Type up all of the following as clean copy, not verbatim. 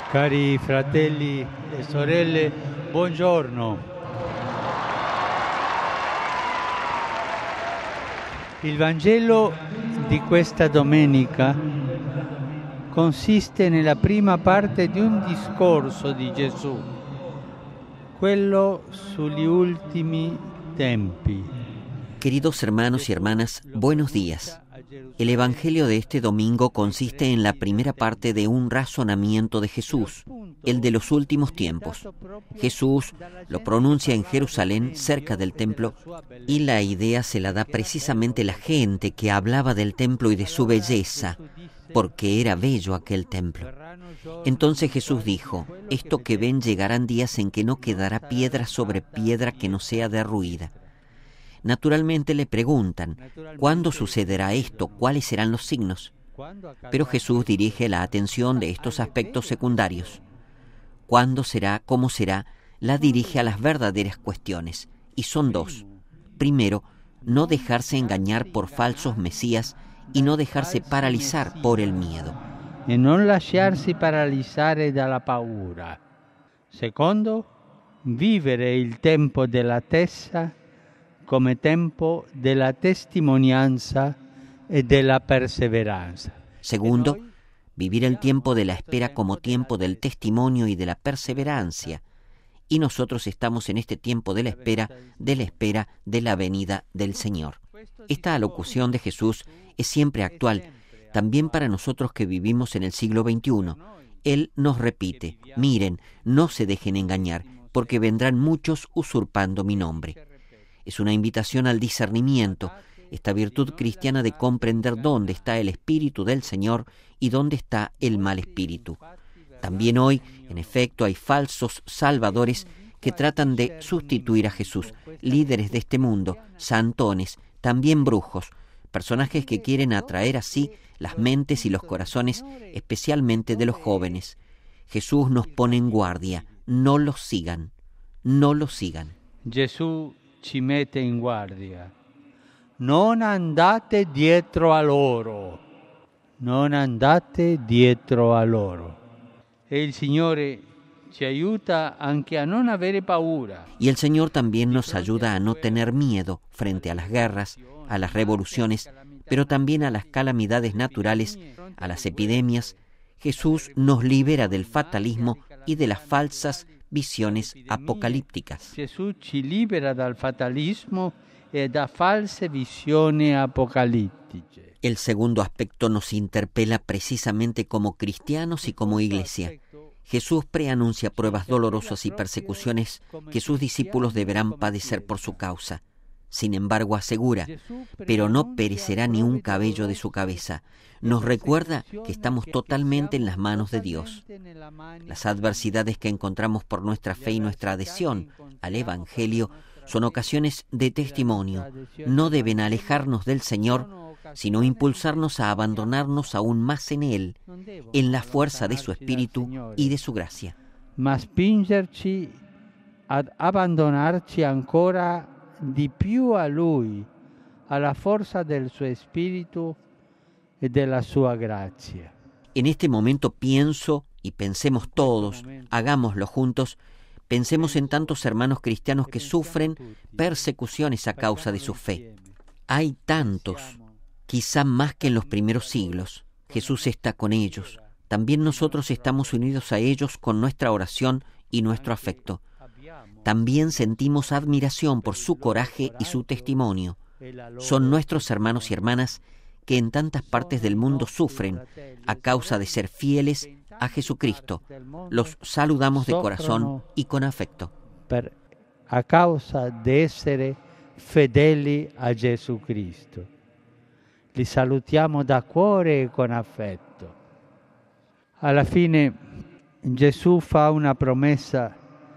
Cari fratelli e sorelle, buongiorno. Il Vangelo di questa domenica consiste nella prima parte di un discorso di Gesù, quello sugli ultimi tempi. Queridos hermanos y hermanas, buenos días. El Evangelio de este domingo consiste en la primera parte de un razonamiento de Jesús, el de los últimos tiempos. Jesús lo pronuncia en Jerusalén, cerca del templo, y la idea se la da precisamente la gente que hablaba del templo y de su belleza, porque era bello aquel templo. Entonces Jesús dijo: esto que ven llegarán días en que no quedará piedra sobre piedra que no sea derruida. Naturalmente le preguntan: ¿cuándo sucederá esto? ¿Cuáles serán los signos? Pero Jesús dirige la atención de estos aspectos secundarios. ¿Cuándo será? ¿Cómo será? La dirige a las verdaderas cuestiones, y son dos. Primero, no dejarse engañar por falsos mesías y no dejarse paralizar por el miedo. E non lasciarsi paralizzare dalla paura. Secondo, vivere il tempo dell'attesa come tempo della testimonianza e della perseveranza. Segundo, vivir el tiempo de la espera como tiempo del testimonio y de la perseverancia. Y nosotros estamos en este tiempo de la espera de la venida del Señor. Esta alocución de Jesús es siempre actual, también para nosotros que vivimos en el siglo XXI. Él nos repite: miren, no se dejen engañar, porque vendrán muchos usurpando mi nombre. Es una invitación al discernimiento, esta virtud cristiana de comprender dónde está el Espíritu del Señor y dónde está el mal espíritu. También hoy, en efecto, hay falsos salvadores que tratan de sustituir a Jesús, líderes de este mundo, santones, también brujos, personajes que quieren atraer así las mentes y los corazones, especialmente de los jóvenes. Jesús nos pone en guardia: no los sigan, no los sigan. Gesù ci mette in guardia. Non andate dietro a loro. Non andate dietro a loro. E il Signore ci aiuta anche a non avere paura. Y el Señor también nos ayuda a no tener miedo frente a las guerras, a las revoluciones, pero también a las calamidades naturales, a las epidemias. Jesús nos libera del fatalismo y de las falsas visiones apocalípticas. Gesù ci libera dal fatalismo e da false visioni apocalittiche. El segundo aspecto nos interpela precisamente como cristianos y como iglesia. Jesús preanuncia pruebas dolorosas y persecuciones que sus discípulos deberán padecer por su causa. Sin embargo, asegura: pero no perecerá ni un cabello de su cabeza. Nos recuerda que estamos totalmente en las manos de Dios. Las adversidades que encontramos por nuestra fe y nuestra adhesión al Evangelio son ocasiones de testimonio. No deben alejarnos del Señor, sino impulsarnos a abandonarnos aún más en Él, en la fuerza de su Espíritu y de su gracia. Ma spingerci ad abbandonarci ancora di più a Lui, alla forza del suo Spirito e della sua grazia. En este momento pienso, y pensemos todos, hagámoslo juntos, pensemos en tantos hermanos cristianos que sufren persecuciones a causa de su fe. Hay tantos, quizá más que en los primeros siglos. Jesús está con ellos. También nosotros estamos unidos a ellos con nuestra oración y nuestro afecto. También sentimos admiración por su coraje y su testimonio. Son nuestros hermanos y hermanas que en tantas partes del mundo sufren a causa de ser fieles a Jesucristo. Los saludamos de corazón y con afecto. A causa de essere fedeli a Jesucristo. Li salutiamo da cuore e con affetto. Alla fine Gesù fa una promessa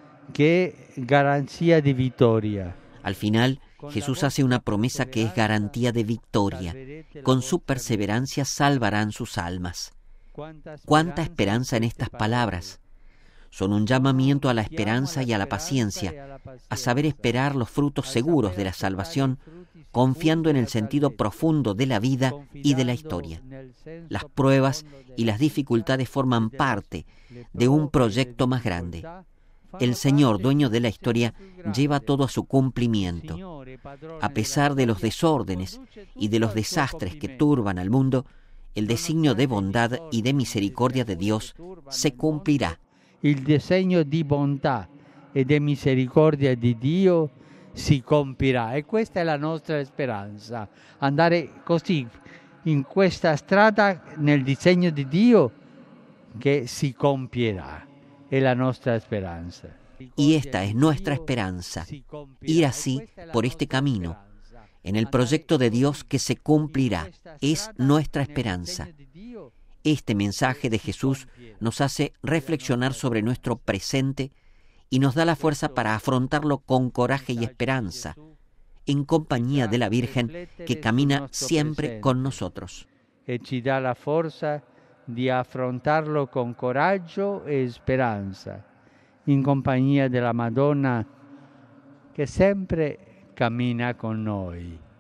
che è garanzia di vittoria. Al final, Jesús hace una promesa que es garantía de victoria. Con su perseverancia salvarán sus almas. ¿Cuánta esperanza en estas palabras? Son un llamamiento a la esperanza y a la paciencia, a saber esperar los frutos seguros de la salvación, confiando en el sentido profundo de la vida y de la historia. Las pruebas y las dificultades forman parte de un proyecto más grande. El Señor, dueño de la historia, lleva todo a su cumplimiento. A pesar de los desórdenes y de los desastres que turban al mundo, el designio de bondad y de misericordia de Dios se cumplirá. Il disegno di bontà e di misericordia di Dio si compirà. E questa è la nostra speranza, andare così in questa strada nel disegno di Dio che si compierà. È la nostra speranza. Y esta es nuestra esperanza, ir así por este camino, en el proyecto de Dios que se cumplirá. Es nuestra esperanza. Este mensaje de Jesús nos hace reflexionar sobre nuestro presente y nos da la fuerza para afrontarlo con coraje y esperanza, en compañía de la Virgen que camina siempre con nosotros. E ci dà la forza di affrontarlo con coraggio e speranza, in compagnia della Madonna che sempre cammina con noi.